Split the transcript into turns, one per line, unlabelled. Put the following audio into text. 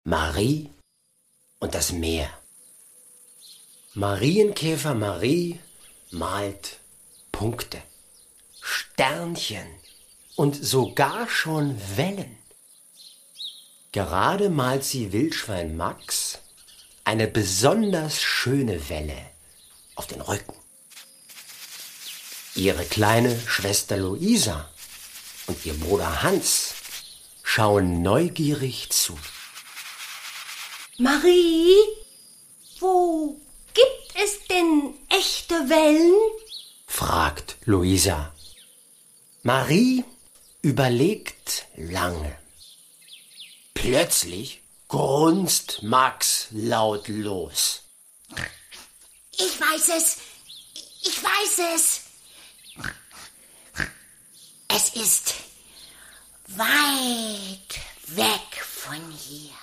Marie und das Meer. Marienkäfer Marie malt Punkte, Sternchen und sogar schon Wellen. Gerade malt sie Wildschwein Max eine besonders schöne Welle auf den Rücken. Ihre kleine Schwester Luisa und ihr Bruder Hans schauen neugierig zu.
Marie, wo gibt es denn echte Wellen?
Fragt Luisa. Marie überlegt lange. Plötzlich grunzt Max laut los.
Ich weiß es. Es ist weit weg von hier.